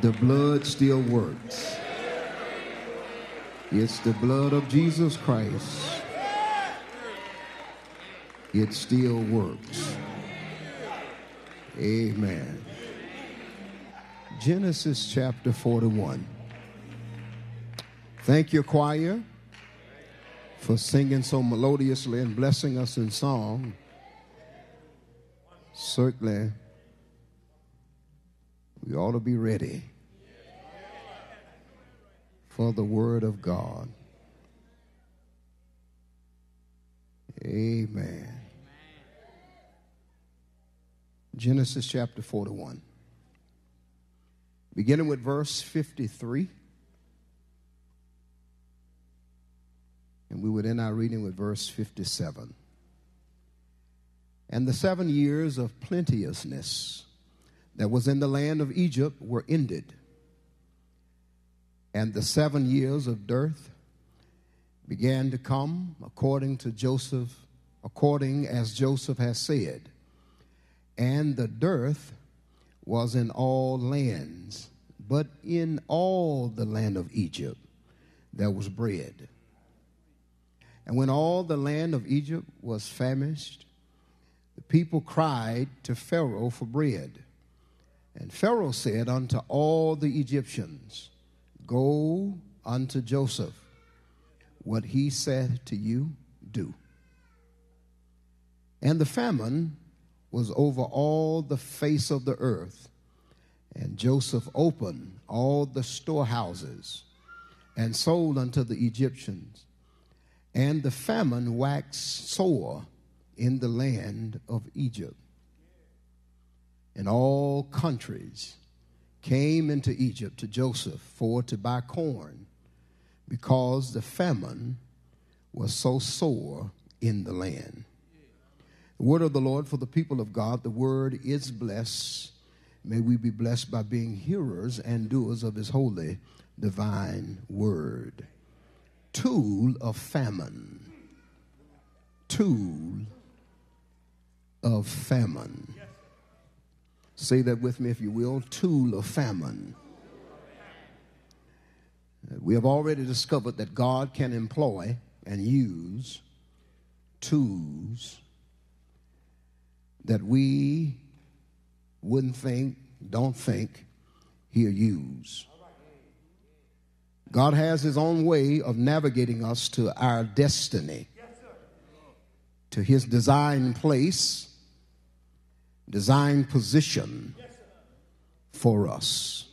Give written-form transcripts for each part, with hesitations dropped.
The blood still works. It's the blood of Jesus Christ. It still works. Amen. Genesis chapter 41. Thank you, choir, for singing so melodiously and blessing us in song. Certainly, we ought to be ready for the word of God. Amen. Genesis chapter 41. Beginning with verse 53. And we would end our reading with verse 57. And the 7 years of plenteousness that was in the land of Egypt were ended. And the 7 years of dearth began to come according as Joseph has said. And the dearth was in all lands, but in all the land of Egypt there was bread. And when all the land of Egypt was famished, the people cried to Pharaoh for bread. And Pharaoh said unto all the Egyptians, Go unto Joseph. What he said to you, do. And the famine was over all the face of the earth. And Joseph opened all the storehouses and sold unto the Egyptians. And the famine waxed sore in the land of Egypt. And all countries came into Egypt to Joseph for to buy corn, because the famine was so sore in the land. The word of the Lord for the people of God. The word is blessed. May we be blessed by being hearers and doers of his holy, divine word. Tool of famine. Tool of famine. Say that with me if you will. Tool of famine. We have already discovered that God can employ and use tools that we wouldn't think, don't think he'll use. God has his own way of navigating us to our destiny, to his designed place, designed position for us.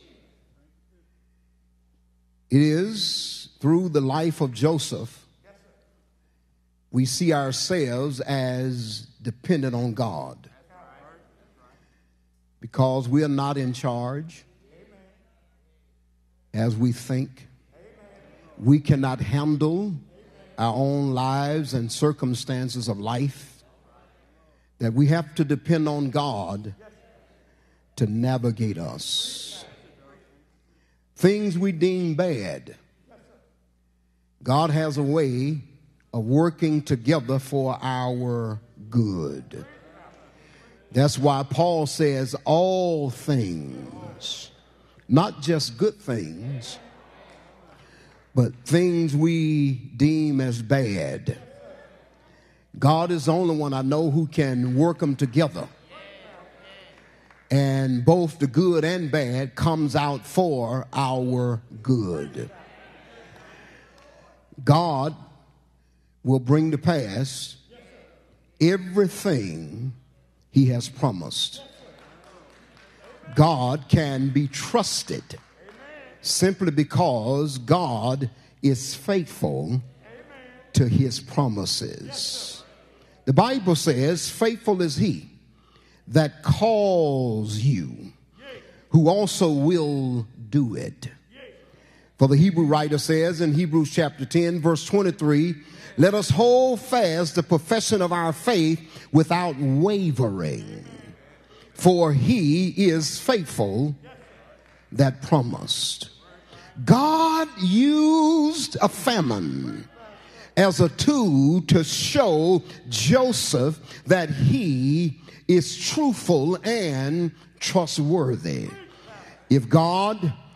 It is through the life of Joseph we see ourselves as dependent on God, because we are not in charge as we think. We cannot handle our own lives and circumstances of life, that we have to depend on God to navigate us. Things we deem bad, God has a way of working together for our good. That's why Paul says all things, not just good things, but things we deem as bad. God is the only one I know who can work them together. And both the good and bad comes out for our good. God will bring to pass everything he has promised. God can be trusted simply because God is faithful to his promises. The Bible says, faithful is he that calls you, who also will do it. For the Hebrew writer says in Hebrews chapter 10, verse 23, let us hold fast the profession of our faith without wavering, for he is faithful that promised. God used a famine as a tool to show Joseph that he is truthful and trustworthy. If God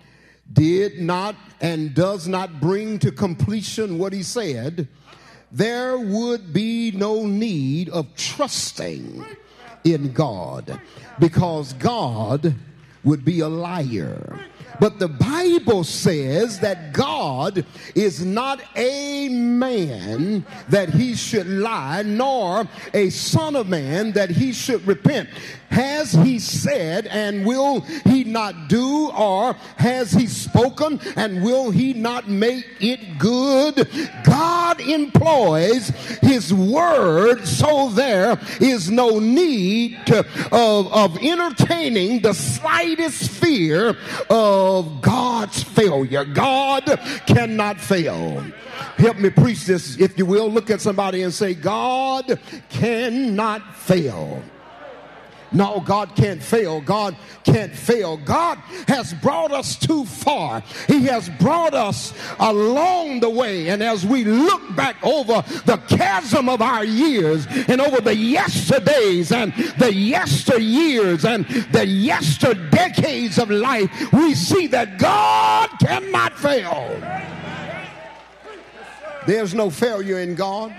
did not and does not bring to completion what he said, there would be no need of trusting in God, because God would be a liar. But the Bible says that God is not a man that he should lie, nor a son of man that he should repent. Has he said, and will he not do? Or has he spoken, and will he not make it good? God employs his word, so there is no need of entertaining the slightest fear of God's failure. God cannot fail. Help me preach this, if you will. Look at somebody and say, God cannot fail. No, God can't fail. God can't fail. God has brought us too far. He has brought us along the way. And as we look back over the chasm of our years and over the yesterdays and the yesteryears and the yesterdecades of life, we see that God cannot fail. There's no failure in God.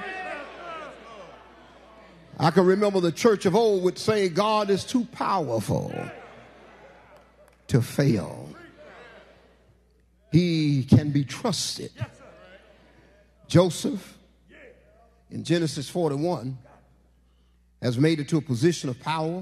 I can remember the church of old would say God is too powerful to fail. He can be trusted. Joseph in Genesis 41 has made it to a position of power.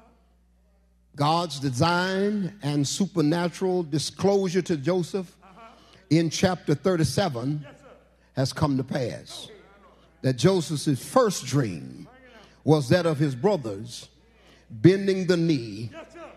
God's design and supernatural disclosure to Joseph in chapter 37 has come to pass. That Joseph's first dream was that of his brothers bending the knee,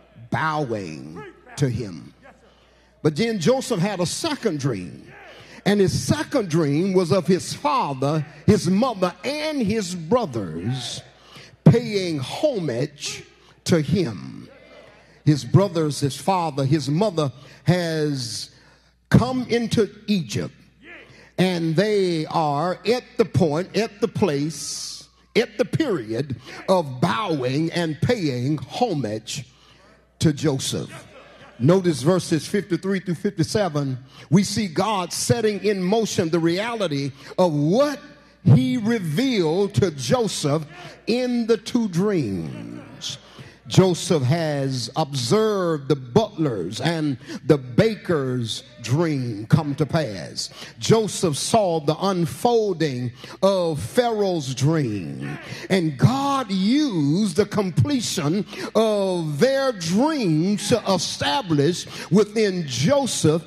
bowing to him. But then Joseph had a second dream, and his second dream was of his father, his mother, and his brothers paying homage to him. His brothers, his father, his mother has come into Egypt, and they are at the point, at the place, at the period of bowing and paying homage to Joseph. Notice verses 53 through 57. We see God setting in motion the reality of what he revealed to Joseph in the two dreams. Joseph has observed the butler's and the baker's dream come to pass. Joseph saw the unfolding of Pharaoh's dream, and God used the completion of their dreams to establish within Joseph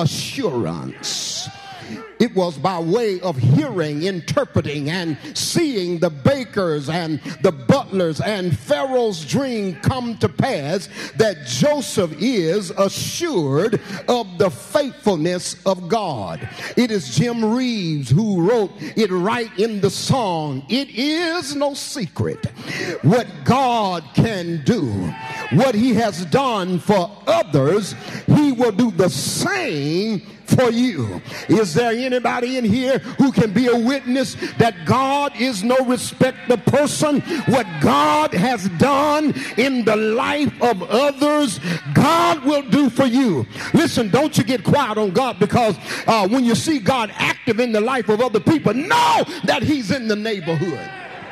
assurance. It was by way of hearing, interpreting, and seeing the bakers and the butlers and Pharaoh's dream come to pass that Joseph is assured of the faithfulness of God. It is Jim Reeves who wrote it right in the song, "It is no secret what God can do. What he has done for others, he will do the same for you." Is there anybody in here who can be a witness that God is no respecter of person? What God has done in the life of others, God will do for you. Listen, don't you get quiet on God, because when you see God active in the life of other people, know that he's in the neighborhood.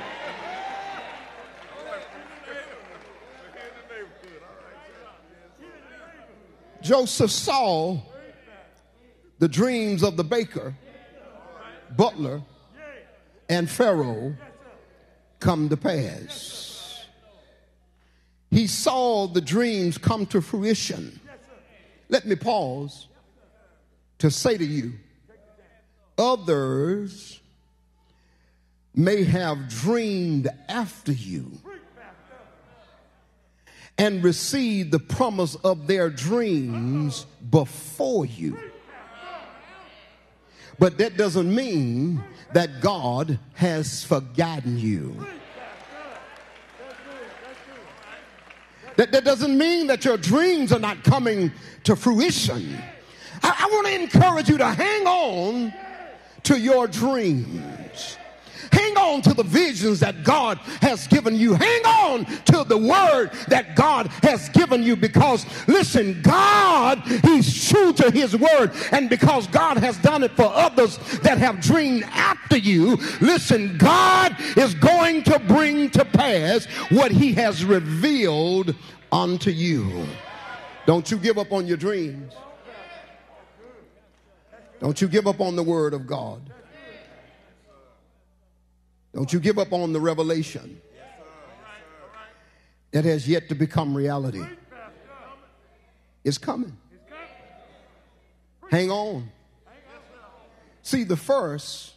Joseph saw the dreams of the baker, butler, and Pharaoh come to pass. He saw the dreams come to fruition. Let me pause to say to you, others may have dreamed after you and received the promise of their dreams before you. But that doesn't mean that God has forgotten you. That doesn't mean that your dreams are not coming to fruition. I want to encourage you to hang on to your dreams. Hang on to the visions that God has given you. Hang on to the word that God has given you, because listen, God, he's true to his word. And because God has done it for others that have dreamed after you, listen, God is going to bring to pass what he has revealed unto you. Don't you give up on your dreams. Don't you give up on the word of God. Don't you give up on the revelation that has yet to become reality. It's coming. Hang on. See, the first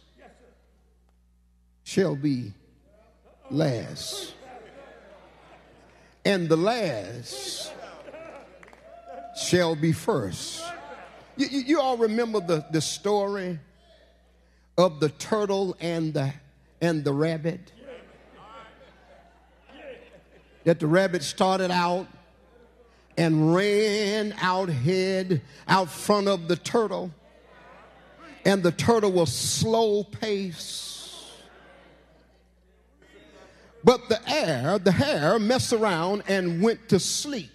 shall be last, and the last shall be first. You all remember the story of the turtle and the rabbit? That the rabbit started out and ran out front of the turtle, and the turtle was slow pace. But the hare messed around and went to sleep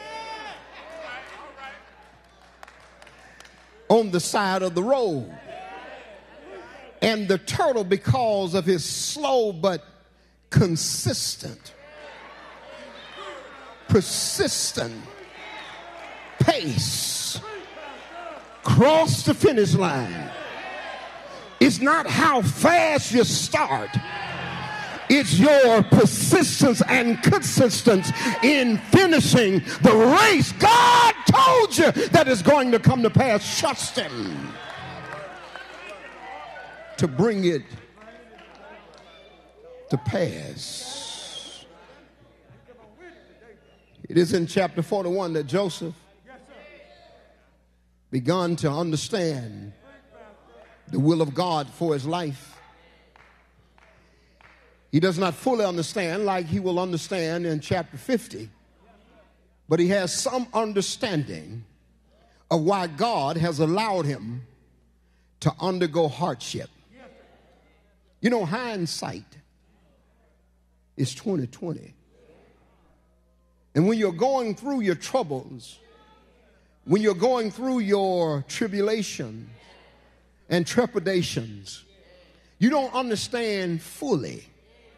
on the side of the road. And the turtle, because of his slow but persistent pace, crossed the finish line. It's not how fast you start. It's your persistence and consistency in finishing the race. God told you that it's going to come to pass. Trust him to bring it to pass. It is in chapter 41 that Joseph begun to understand the will of God for his life. He does not fully understand like he will understand in chapter 50, but he has some understanding of why God has allowed him to undergo hardship. You know, hindsight is 20/20. And when you're going through your troubles, when you're going through your tribulations and trepidations, you don't understand fully.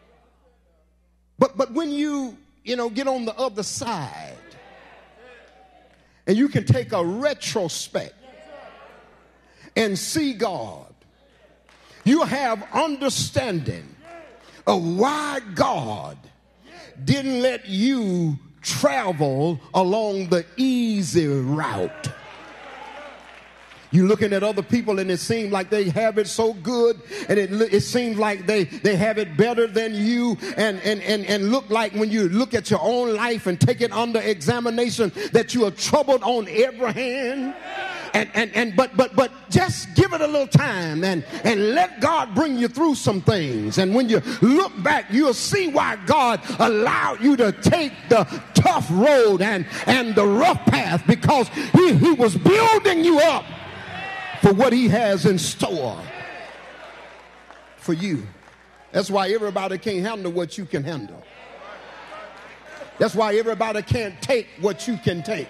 But when you get on the other side and you can take a retrospect and see God, you have understanding of why God didn't let you travel along the easy route. You're looking at other people and it seems like they have it so good, and it seems like they have it better than you, and look like when you look at your own life and take it under examination that you are troubled on every hand. But just give it a little time and let God bring you through some things. And when you look back, you'll see why God allowed you to take the tough road and the rough path, because he was building you up for what he has in store for you. That's why everybody can't handle what you can handle. That's why everybody can't take what you can take.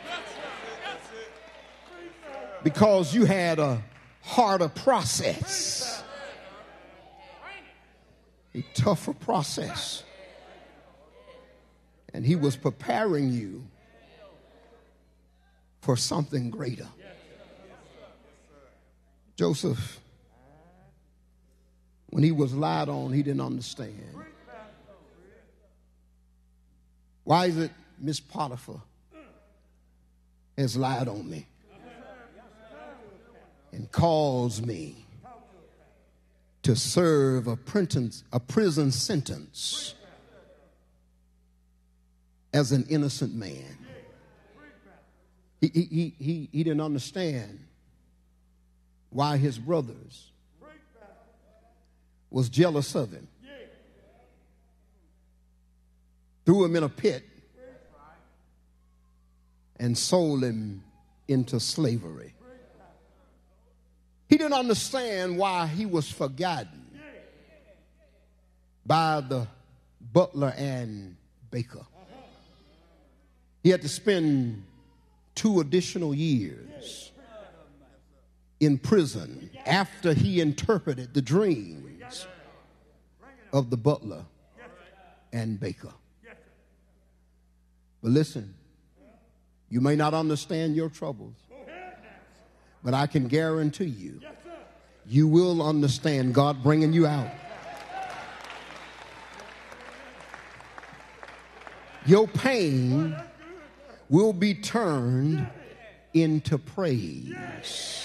Because you had a harder process, a tougher process. And he was preparing you for something greater. Joseph, when he was lied on, he didn't understand. Why is it Miss Potiphar has lied on me and caused me to serve a prison sentence as an innocent man? He didn't understand why his brothers was jealous of him, threw him in a pit, and sold him into slavery. He didn't understand why he was forgotten by the butler and baker. He had to spend 2 additional years in prison after he interpreted the dreams of the butler and baker. But listen, you may not understand your troubles, but I can guarantee you, you will understand God bringing you out. Your pain will be turned into praise.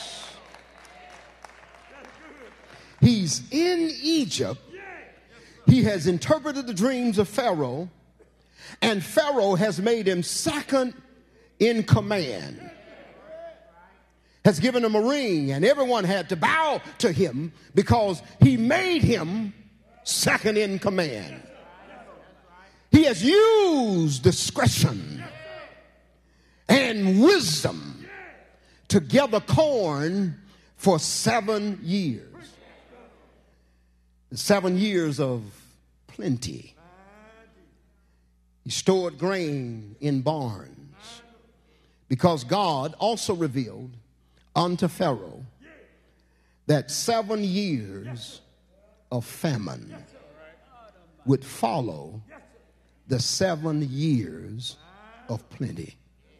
He's in Egypt. He has interpreted the dreams of Pharaoh, and Pharaoh has made him second in command. Has given him a ring, and everyone had to bow to him because he made him second in command. He has used discretion and wisdom to gather corn for 7 years. 7 years of plenty. He stored grain in barns because God also revealed unto Pharaoh that 7 years of famine would follow the 7 years of plenty.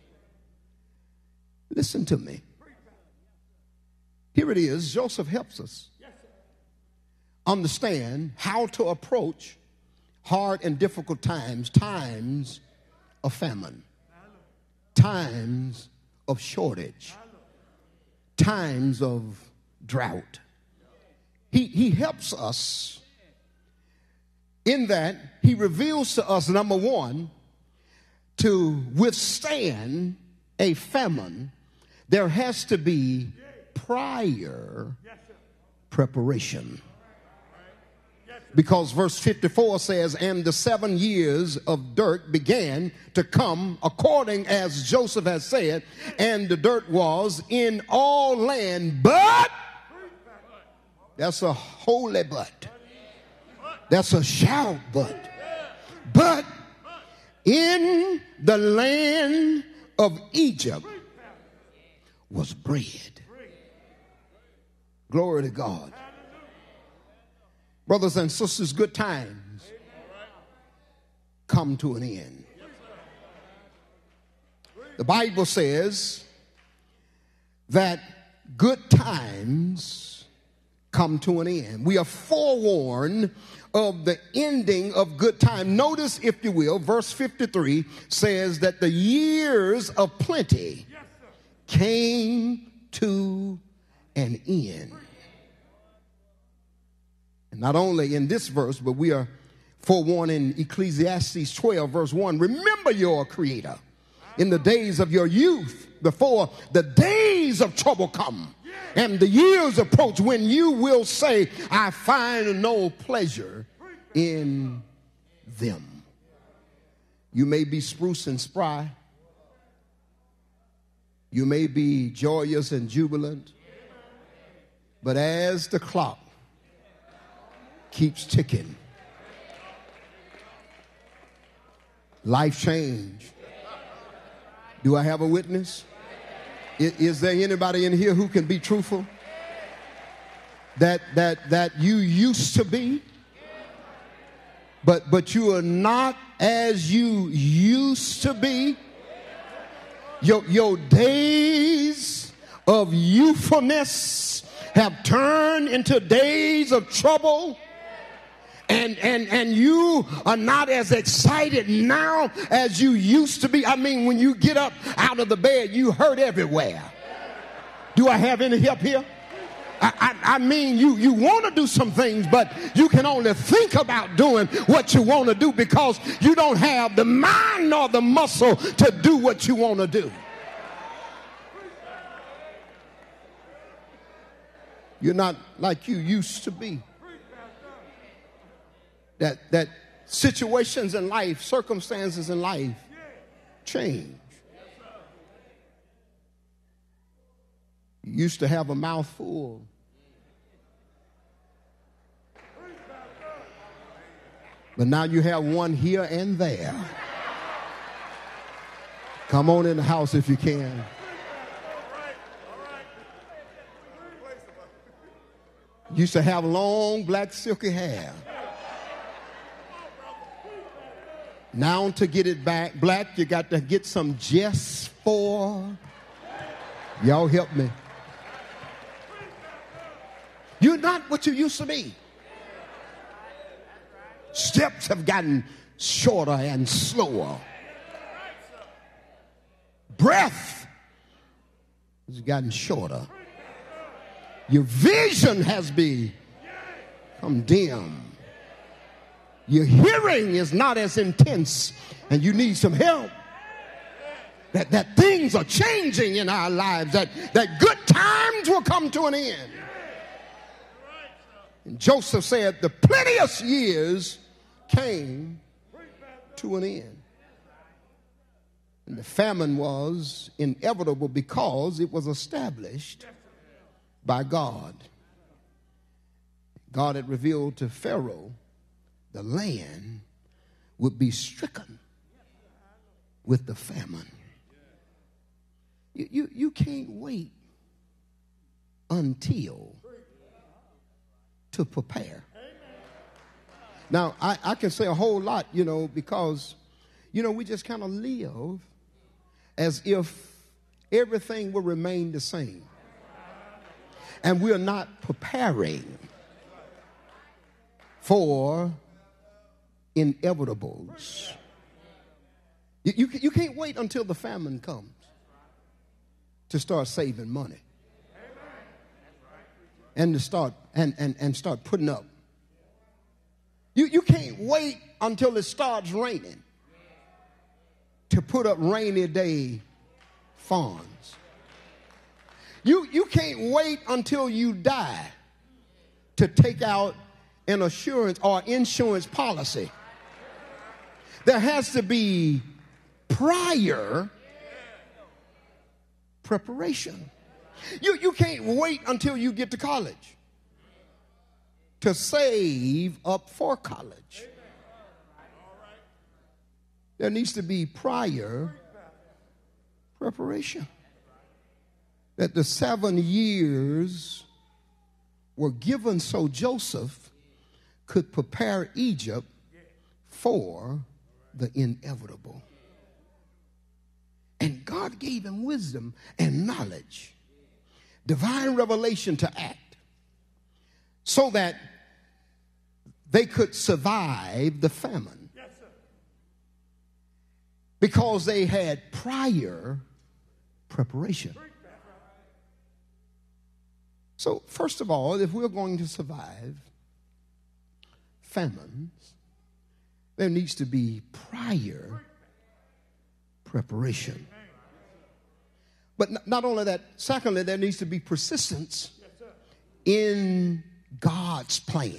Listen to me. Here it is. Joseph helps us understand how to approach hard and difficult times, times of famine, times of shortage, times of drought. He helps us in that he reveals to us, number one, to withstand a famine, there has to be prior preparation. Because verse 54 says, and the 7 years of dirt began to come according as Joseph has said, and the dirt was in all land, but, that's a holy but, that's a shout but in the land of Egypt was bread. Glory to God. Brothers and sisters, good times come to an end. The Bible says that good times come to an end. We are forewarned of the ending of good time. Notice, if you will, verse 53 says that the years of plenty came to an end. And not only in this verse, but we are forewarned in Ecclesiastes 12, verse 1. Remember your Creator in the days of your youth, before the days of trouble come and the years approach, when you will say, I find no pleasure in them. You may be spruce and spry. You may be joyous and jubilant. But as the clock keeps ticking, life change. Do I have a witness? Is there anybody in here who can be truthful? That you used to be, but you are not as you used to be. Your days of youthfulness have turned into days of trouble. And you are not as excited now as you used to be. I mean, when you get up out of the bed, you hurt everywhere. Do I have any help here? I mean, you want to do some things, but you can only think about doing what you want to do because you don't have the mind nor the muscle to do what you want to do. You're not like you used to be. That situations in life, circumstances in life change. You used to have a mouthful. But now you have one here and there. Come on in the house if you can. Used to have long black silky hair. Now to get it back black, you got to get some Just for. Y'all help me. You're not what you used to be. Steps have gotten shorter and slower. Breath has gotten shorter. Your vision has become dim. Your hearing is not as intense, and you need some help. That things are changing in our lives, that good times will come to an end. And Joseph said the plenteous years came to an end. And the famine was inevitable because it was established by God. God had revealed to Pharaoh the land would be stricken with the famine. You can't wait until to prepare. Now, I can say a whole lot, because, we just kind of live as if everything will remain the same. And we're not preparing for inevitables. You can't wait until the famine comes to start saving money. And to start and start putting up. You can't wait until it starts raining to put up rainy day funds. You can't wait until you die to take out an assurance or insurance policy. There has to be prior preparation. You can't wait until you get to college to save up for college. There needs to be prior preparation. That the 7 years were given so Joseph could prepare Egypt for the inevitable. And God gave him wisdom and knowledge, divine revelation to act, so that they could survive the famine. Yes, sir. Because they had prior preparation. So, first of all, if we're going to survive famines, there needs to be prior preparation. But not only that, secondly, there needs to be persistence in God's plan.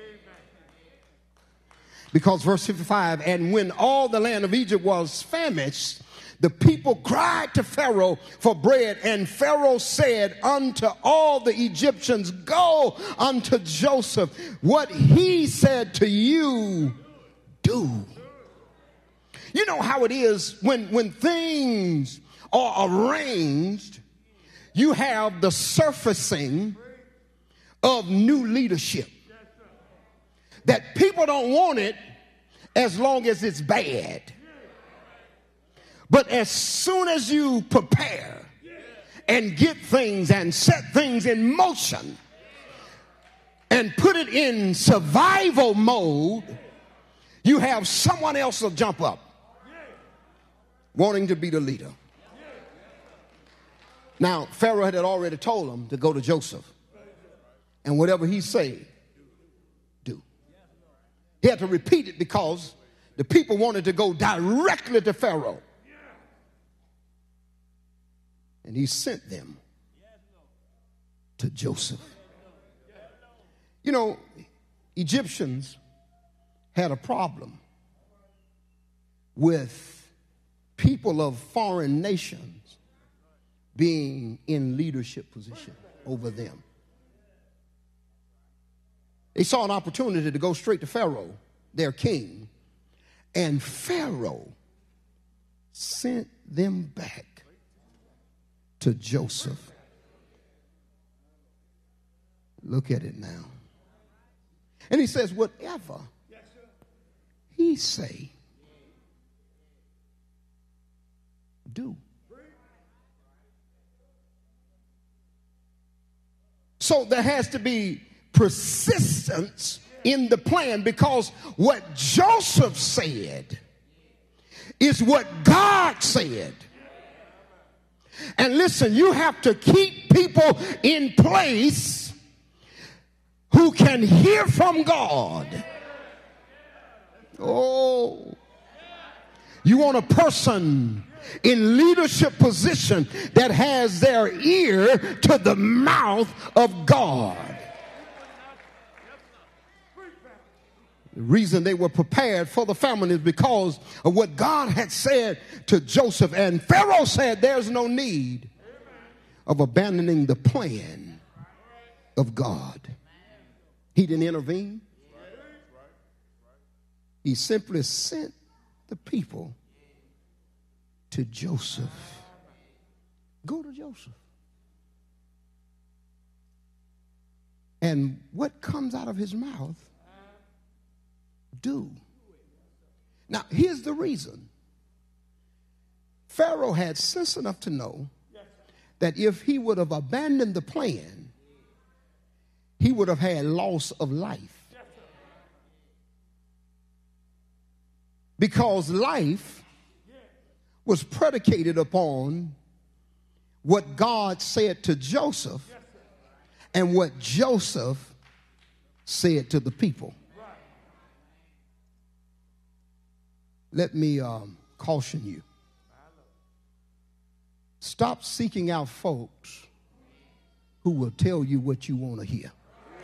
Because verse 55, and when all the land of Egypt was famished, the people cried to Pharaoh for bread, and Pharaoh said unto all the Egyptians, go unto Joseph, what he said to you, do. You know how it is when things are arranged, you have the surfacing of new leadership. That people don't want it as long as it's bad. But as soon as you prepare and get things and set things in motion and put it in survival mode, you have someone else will jump up wanting to be the leader. Now, Pharaoh had already told him to go to Joseph. And whatever he said, do. He had to repeat it because the people wanted to go directly to Pharaoh. And he sent them to Joseph. You know, Egyptians had a problem with people of foreign nations being in leadership position over them. They saw an opportunity to go straight to Pharaoh their king, and Pharaoh sent them back to Joseph. Look at it now. And he says, whatever he say, do. So there has to be persistence in the plan, because what Joseph said is what God said. And listen, you have to keep people in place who can hear from God. Oh, you want a person in leadership position that has their ear to the mouth of God. The reason they were prepared for the famine is because of what God had said to Joseph. And Pharaoh said there's no need of abandoning the plan of God. He didn't intervene. He simply sent the people to Joseph. Go to Joseph. And what comes out of his mouth, do. Now, here's the reason. Pharaoh had sense enough to know that if he would have abandoned the plan, he would have had loss of life. Because life was predicated upon what God said to Joseph and what Joseph said to the people. Let me caution you. Stop seeking out folks who will tell you what you want to hear.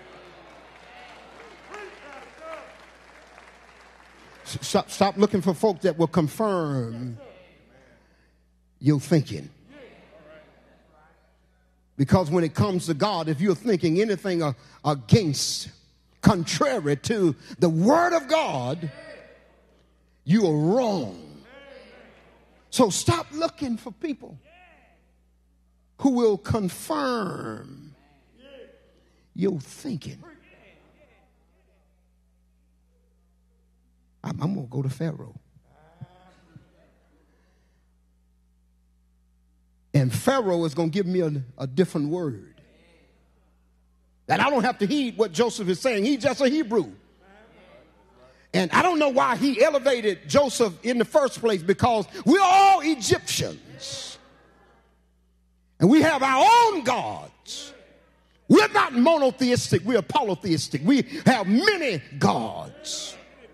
Stop looking for folks that will confirm your thinking. Because when it comes to God, if you're thinking anything against, contrary to the word of God, you are wrong. So stop looking for people who will confirm your thinking. I'm going to go to Pharaoh. And Pharaoh is going to give me a different word. That I don't have to heed what Joseph is saying. He's just a Hebrew. And I don't know why he elevated Joseph in the first place, because we're all Egyptians. And we have our own gods. We're not monotheistic, we're polytheistic. We have many gods.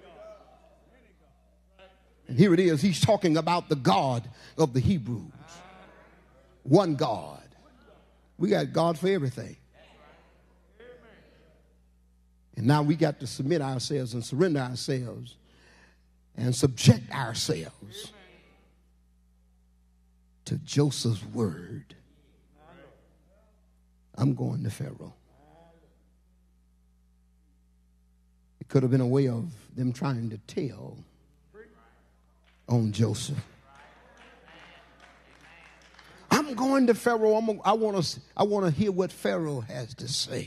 And here it is, he's talking about the God of the Hebrews. One God. We got God for everything. And now we got to submit ourselves and surrender ourselves and subject ourselves to Joseph's word. I'm going to Pharaoh. It could have been a way of them trying to tell on Joseph. I'm going to Pharaoh. I want to hear what Pharaoh has to say.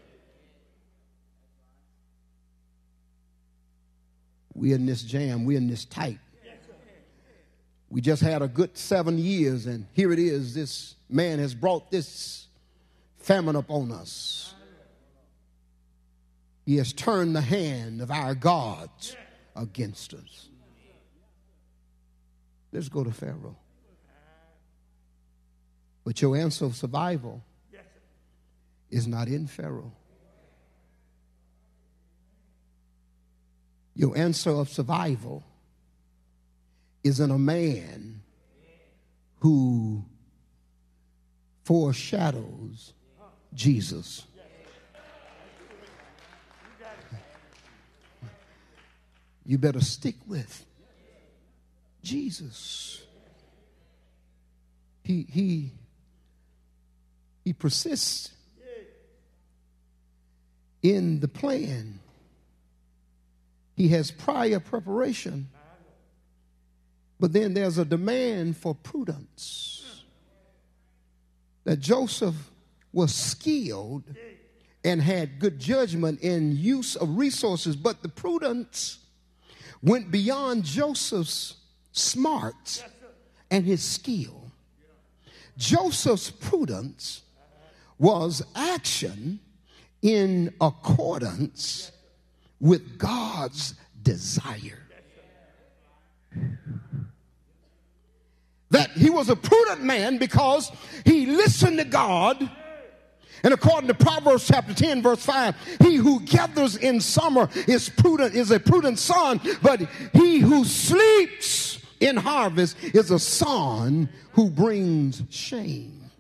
We're in this jam. We're in this tight. We just had a good 7 years, and here it is. This man has brought this famine upon us. He has turned the hand of our gods against us. Let's go to Pharaoh. But your answer of survival is not in Pharaoh. Your answer of survival is in a man who foreshadows Jesus. You better stick with Jesus. He persists in the plan. He has prior preparation. But then there's a demand for prudence. That Joseph was skilled and had good judgment in use of resources, but the prudence went beyond Joseph's smarts and his skill. Joseph's prudence was action in accordance with God's desire. That he was a prudent man because he listened to God. And according to Proverbs chapter 10, verse 5, he who gathers in summer is a prudent son, but he who sleeps in harvest is a son who brings shame.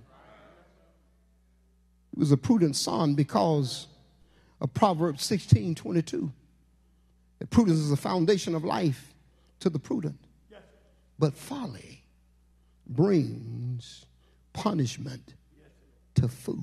He was a prudent son because of Proverbs 16:22. That prudence is the foundation of life to the prudent. But folly brings punishment to fools.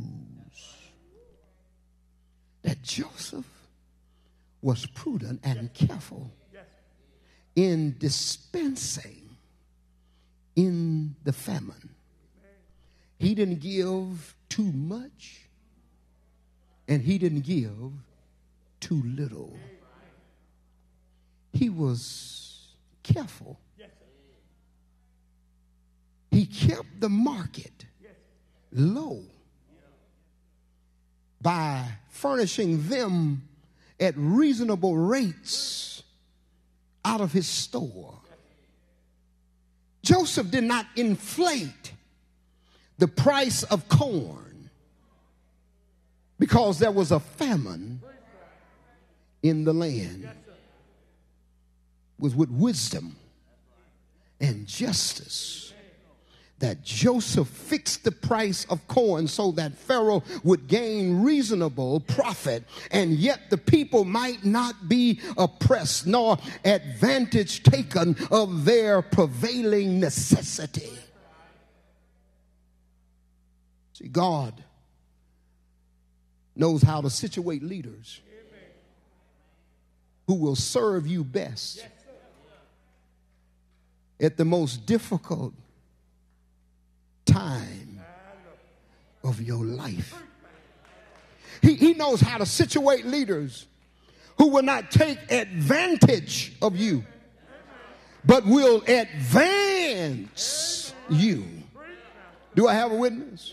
That Joseph was prudent and careful in dispensing in the famine. He didn't give too much, and he didn't give too little. He was careful. He kept the market low by furnishing them at reasonable rates out of his store. Joseph did not inflate the price of corn because there was a famine in the land. It was with wisdom and justice that Joseph fixed the price of corn so that Pharaoh would gain reasonable profit, and yet the people might not be oppressed nor advantage taken of their prevailing necessity. See, God knows how to situate leaders who will serve you best at the most difficult time of your life. He knows how to situate leaders who will not take advantage of you, but will advance you. Do I have a witness?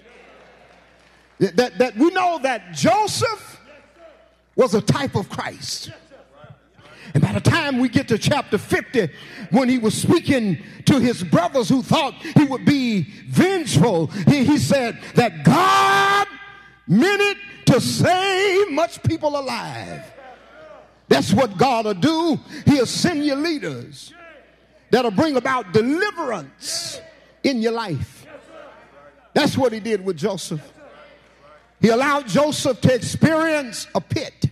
That we know that Joseph was a type of Christ. And by the time we get to chapter 50, when he was speaking to his brothers who thought he would be vengeful, he said that God meant it to save much people alive. That's what God will do. He'll send you leaders that'll bring about deliverance in your life. That's what he did with Joseph. He allowed Joseph to experience a pit,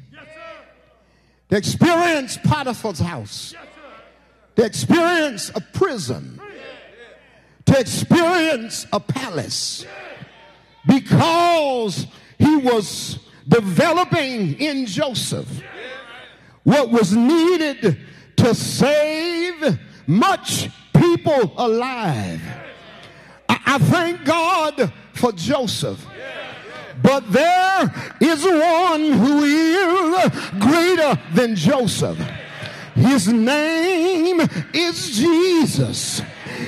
to experience Potiphar's house, to experience a prison, to experience a palace, because he was developing in Joseph what was needed to save much people alive. I thank God for Joseph. But there is one who is greater than Joseph. His name is Jesus.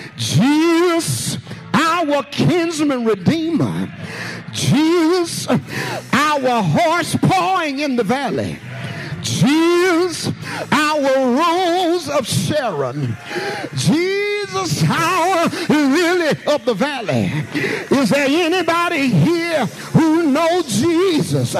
Jesus, our kinsman redeemer. Jesus, our horse pawing in the valley. Jesus, our rose of Sharon. Jesus, our lily of the valley. Is there anybody here who knows Jesus?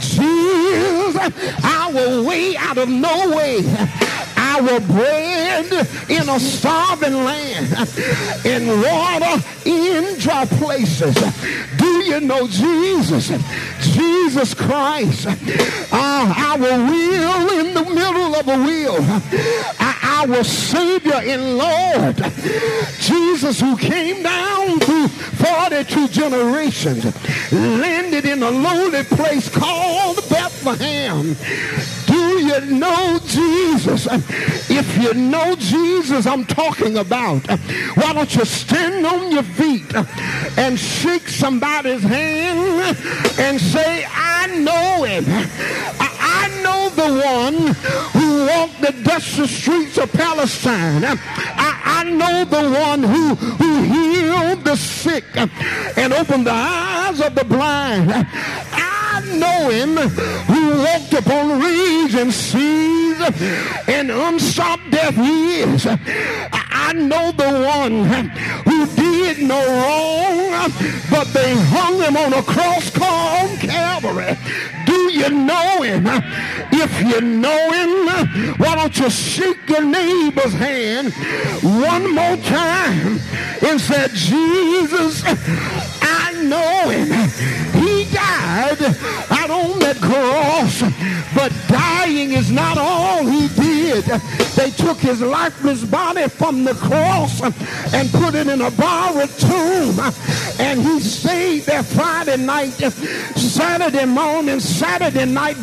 Jesus, our way out of no way. Our bread in a starving land, and water in dry places. Do you know Jesus? Jesus Christ, our wheel in the middle of a wheel, our Savior and Lord. Jesus, who came down through 42 generations, landed in a lonely place called Bethlehem. Do you know Jesus? If you know Jesus I'm talking about, why don't you stand on your feet and shake somebody's hand and say, I know him. I know the one who walked the dusty streets of Palestine. I know the one who healed the sick and opened the eyes of the blind. I know him who walked upon raging seas and unstopped deaf ears. I know the one who did no wrong, but they hung him on a cross called Calvary. Do you know him? If you know him, why don't you shake your neighbor's hand one more time and say, Jesus, I know him. He died out on that cross, but dying is not all he did. They took his lifeless body from the cross and put it in a borrowed tomb, and he stayed there Friday night, Saturday morning, Saturday night,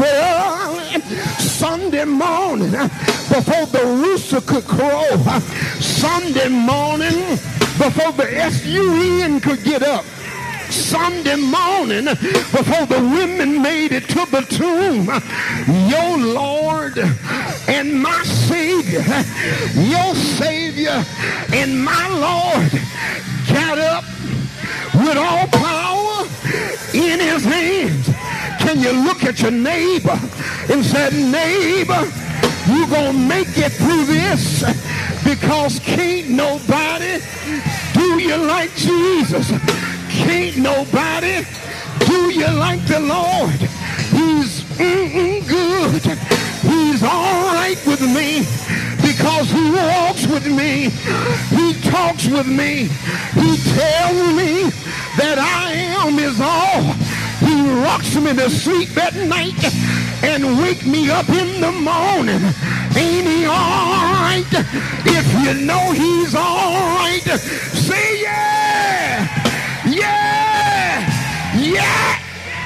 Sunday morning before the rooster could crow, Sunday morning before the S-U-N could get up, Sunday morning before the women made it to the tomb. Your Lord and my Savior, your Savior and my Lord got up with all power in his hands. Can you look at your neighbor and say, neighbor, you're going to make it through this, because can't nobody do you like Jesus. Can't nobody do you like the Lord. He's good. He's all right with me because he walks with me. He talks with me. He tells me that I am his all. He rocks me to sleep at night and wake me up in the morning. Ain't he all right? If you know he's all right, say yeah. Yeah! Yeah!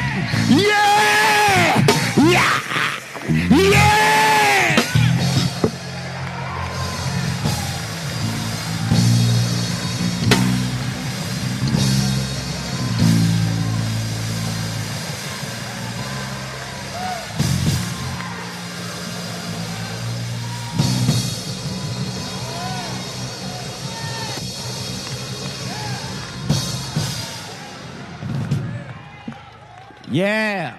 Yeah! Yeah! Yeah! Yeah.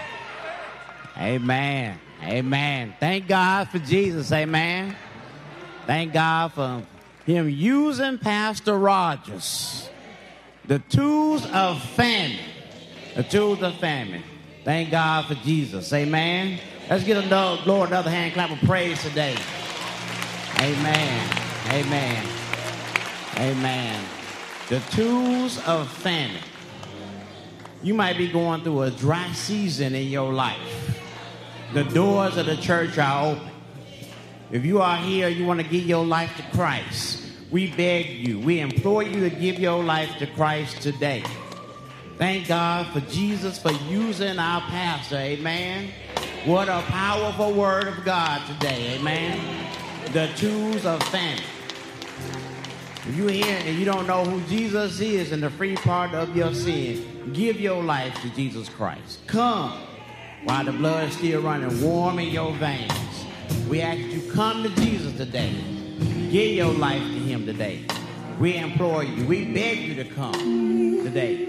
Amen. Amen. Thank God for Jesus. Amen. Thank God for him using Pastor Rogers. The tools of famine. The tools of famine. Thank God for Jesus. Amen. Let's give the Lord another hand clap of praise today. Amen. Amen. Amen. The tools of famine. You might be going through a dry season in your life. The doors of the church are open. If you are here, you want to give your life to Christ, we beg you, we implore you to give your life to Christ today. Thank God for Jesus for using our pastor. Amen. What a powerful word of God today. Amen. The tools of famine. If you're here and you don't know who Jesus is and the free part of your sin, give your life to Jesus Christ. Come while the blood is still running warm in your veins. We ask you come to Jesus today. Give your life to him today. We implore you. We beg you to come today.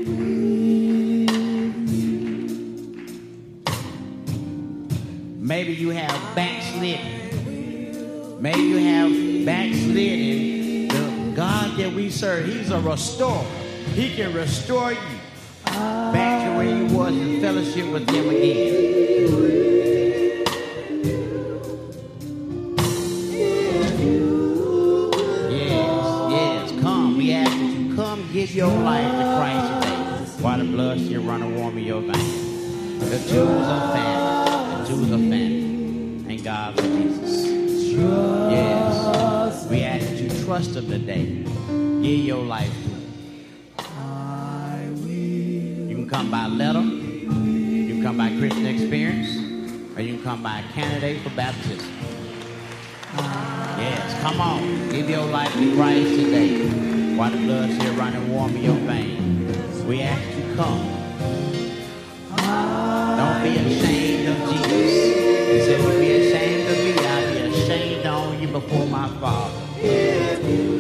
Maybe you have backslidden. Maybe you have backslidden. The God that we serve, he's a restorer. He can restore you back to where you was in fellowship with him again. Yes, come. We ask that you come give your life to Christ today while the blood still running warm in your veins. The tools of famine. The tools of famine. Thank God for Jesus. Yes. We ask that you trust him today. Give your life to him. You can come by letter. You can come by Christian Experience. Or or you can come by a candidate for baptism. Yes, come on. Give your life to Christ today. While the blood's here running warm in your veins, we ask you come. Don't be ashamed of Jesus. He said, if you be ashamed of me, I'll be ashamed on you before my Father. Yes.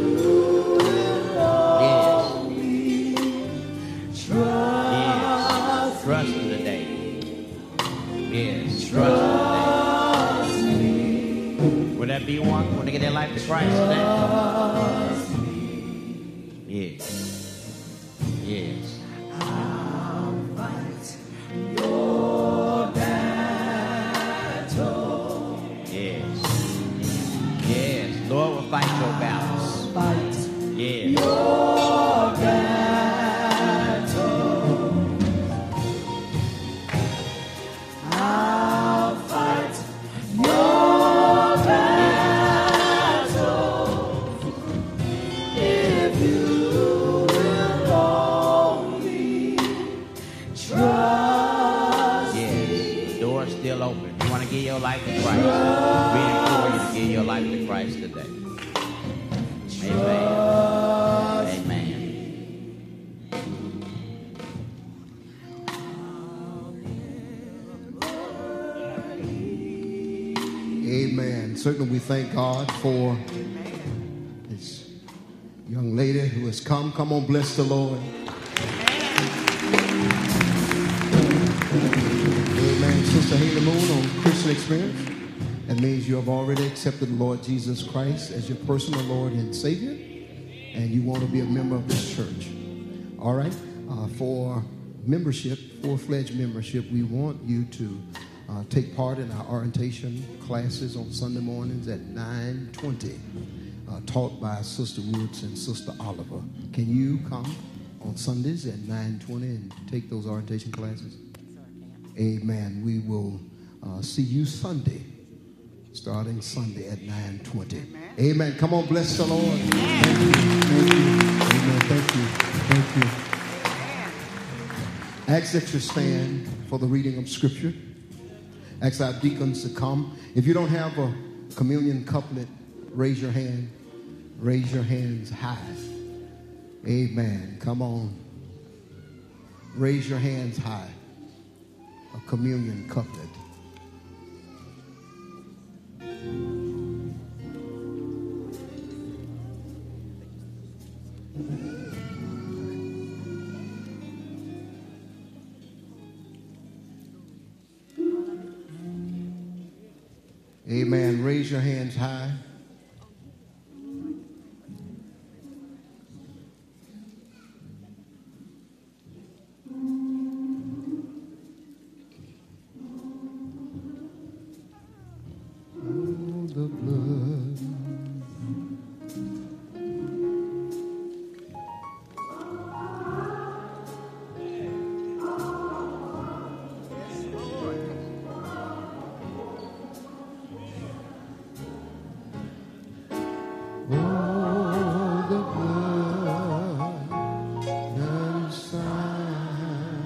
Trust him today. Yes, trust him today. Would that be one? Want to get their life to Christ today? Yes. Yes. I'll fight your battle. Yes. Yes. Lord will fight your battles. Fight Yes. your battle. I'll fight your battle. If you will only trust Yes. me. The door's still open. You want to give your life to Christ? We implore you to give your life to Christ today. Amen. Amen. Amen. Certainly we thank God for this young lady who has come. Come on, bless the Lord. Amen. Sister Haley Moon on Christian Experience. That means you have already accepted the Lord Jesus Christ as your personal Lord and Savior, and you want to be a member of this church. All right? For membership, full-fledged membership, we want you to take part in our orientation classes on Sunday mornings at 9:20, taught by Sister Woods and Sister Oliver. Can you come on Sundays at 9:20 and take those orientation classes? Amen. We will see you Sunday, starting Sunday at 9:20. Amen. Come on, bless the Lord. Thank you. Thank you. Amen. Thank you. Thank you. Ask that you stand for the reading of Scripture. Ask our deacons to come. If you don't have a communion couplet, raise your hand. Raise your hands high. Amen. Come on. Raise your hands high. A communion couplet. Amen. Raise your hands high. Oh, the blood. Oh, the blood inside.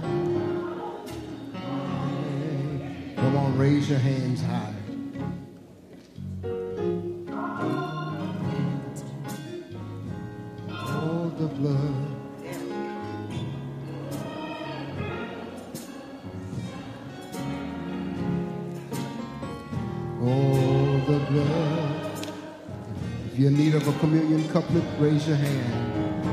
Come on, raise your hands high. Oh, the blood. Oh, the blood. If you're in need of a communion couplet, raise your hand.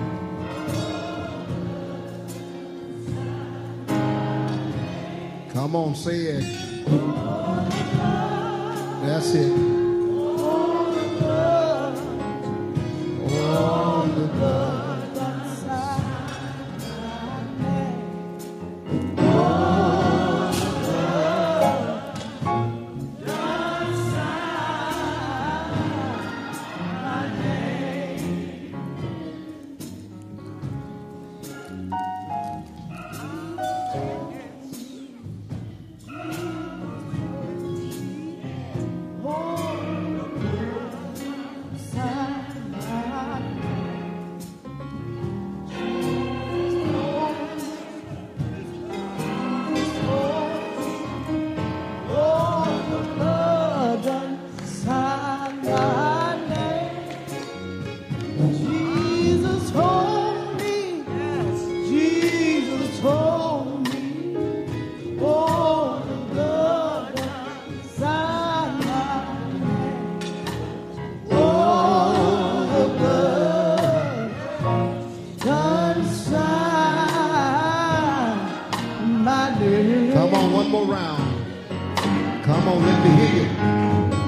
Come on, say it. That's it. Oh, the blood. Oh, the blood. Oh, on, one more round. Come on, let me hear you.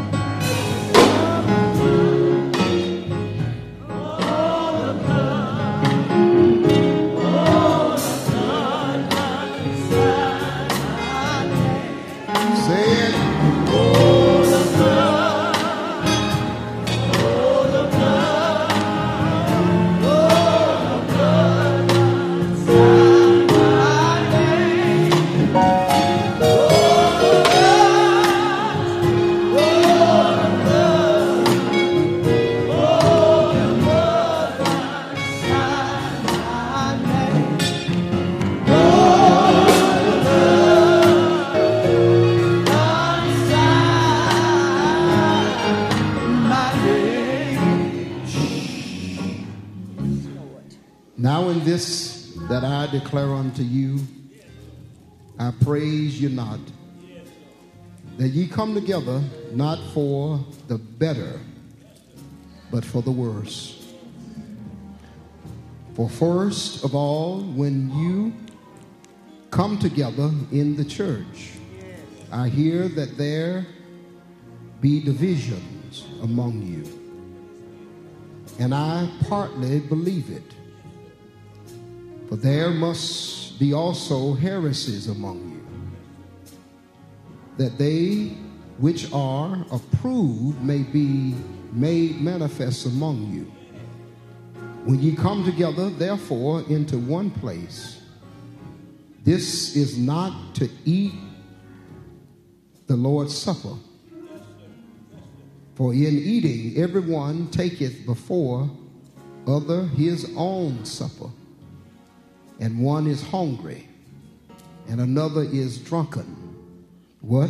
Now in this that I declare unto you, I praise you not, that ye come together not for the better, but for the worse. For first of all, when you come together in the church, I hear that there be divisions among you, and I partly believe it. For there must be also heresies among you, that they which are approved may be made manifest among you. When ye come together, therefore, into one place, this is not to eat the Lord's Supper. For in eating, everyone taketh before other his own supper. And one is hungry, and another is drunken. What?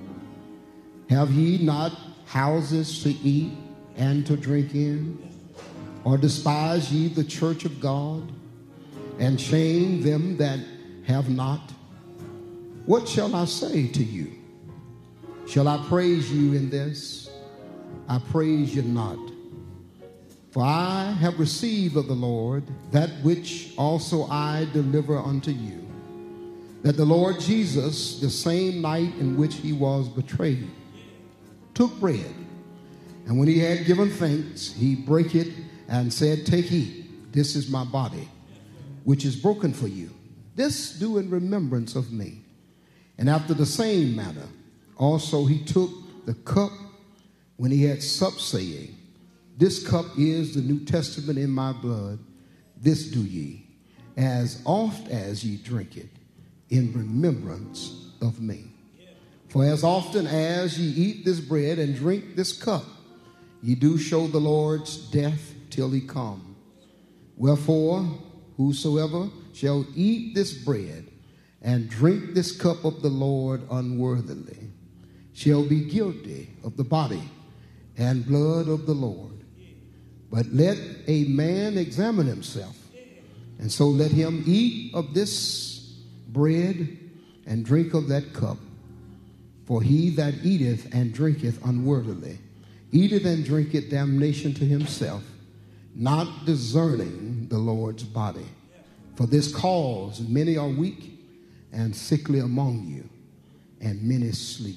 Have ye not houses to eat and to drink in? Or despise ye the church of God, and shame them that have not? What shall I say to you? Shall I praise you in this? I praise you not. For I have received of the Lord that which also I deliver unto you, that the Lord Jesus, the same night in which he was betrayed, took bread, and when he had given thanks, he brake it and said, Take, eat, this is my body, which is broken for you. This do in remembrance of me. And after the same manner, also he took the cup when he had supped, saying, This cup is the New Testament in my blood. This do ye, as oft as ye drink it, in remembrance of me. For as often as ye eat this bread and drink this cup, ye do show the Lord's death till he come. Wherefore, whosoever shall eat this bread and drink this cup of the Lord unworthily shall be guilty of the body and blood of the Lord. But let a man examine himself, and so let him eat of this bread and drink of that cup. For he that eateth and drinketh unworthily eateth and drinketh damnation to himself, not discerning the Lord's body. For this cause many are weak and sickly among you, and many sleep.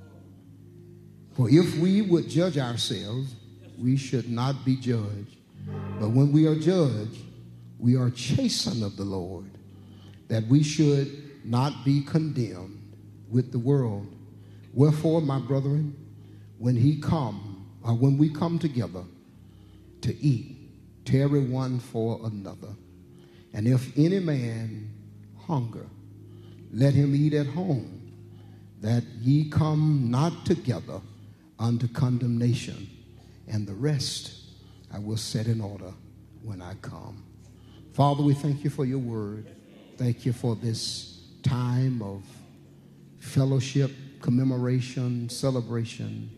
For if we would judge ourselves, we should not be judged. But when we are judged, we are chastened of the Lord, that we should not be condemned with the world. Wherefore, my brethren, when we come together to eat, tarry one for another. And if any man hunger, let him eat at home, that ye come not together unto condemnation. And the rest I will set in order when I come. Father, we thank you for your word. Thank you for this time of fellowship, commemoration, celebration,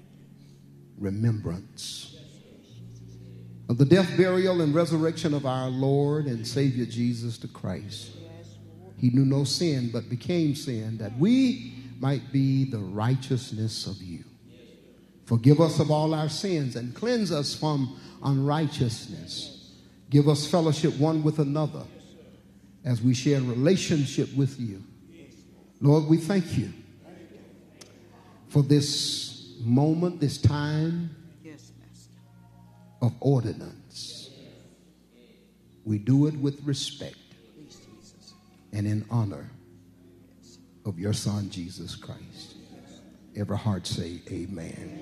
remembrance of the death, burial, and resurrection of our Lord and Savior Jesus the Christ. He knew no sin but became sin, that we might be the righteousness of you. Forgive us of all our sins and cleanse us from unrighteousness. Give us fellowship one with another as we share relationship with you. Lord, we thank you for this moment, this time of ordinance. We do it with respect and in honor of your Son, Jesus Christ. Every heart say amen.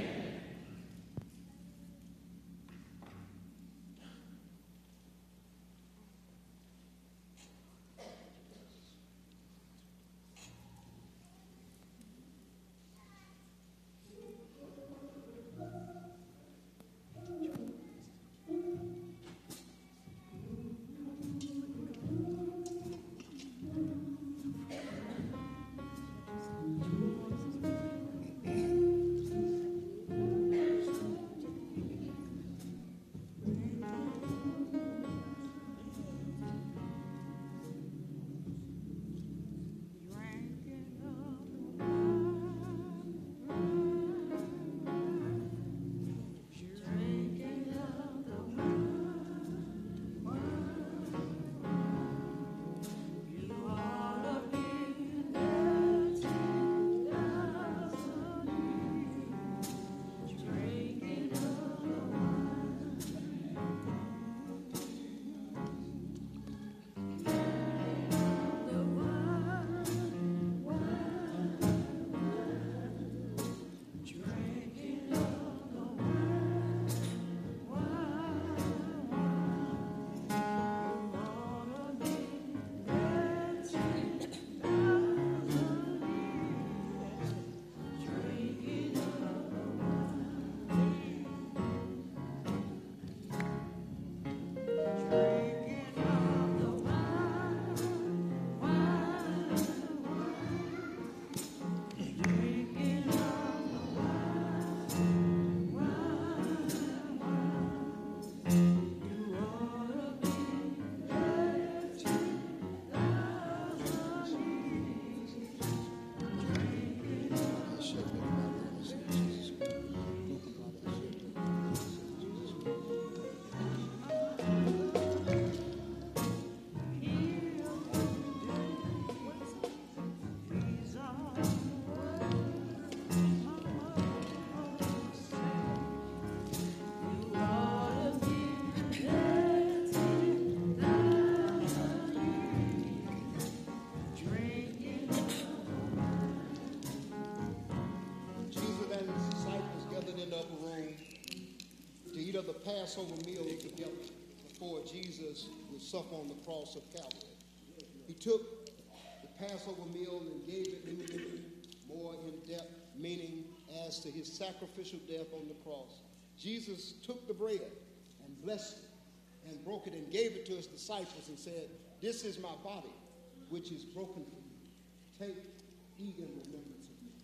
Of the Passover meal together before Jesus would suffer on the cross of Calvary. He took the Passover meal and gave it immediately more in depth, meaning as to his sacrificial death on the cross. Jesus took the bread and blessed it and broke it and gave it to his disciples and said, "This is my body, which is broken for you. Take, eat in remembrance of me."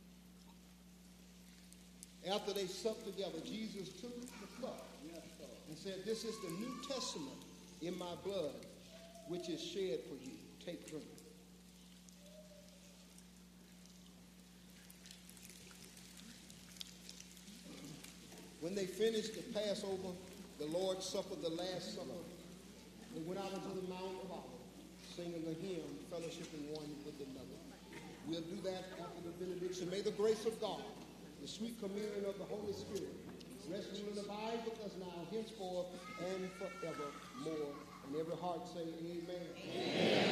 After they supped together, Jesus took the cup and said, "This is the New Testament in my blood, which is shed for you. Take, drink." When they finished the Passover, the Lord suffered the Last Supper. They went out into the Mount of Olives, singing the hymn, fellowshipping one with another. We'll do that after the benediction. May the grace of God, the sweet communion of the Holy Spirit, rest, rule, and abide with us now, henceforth, and forevermore. And every heart say amen. Amen.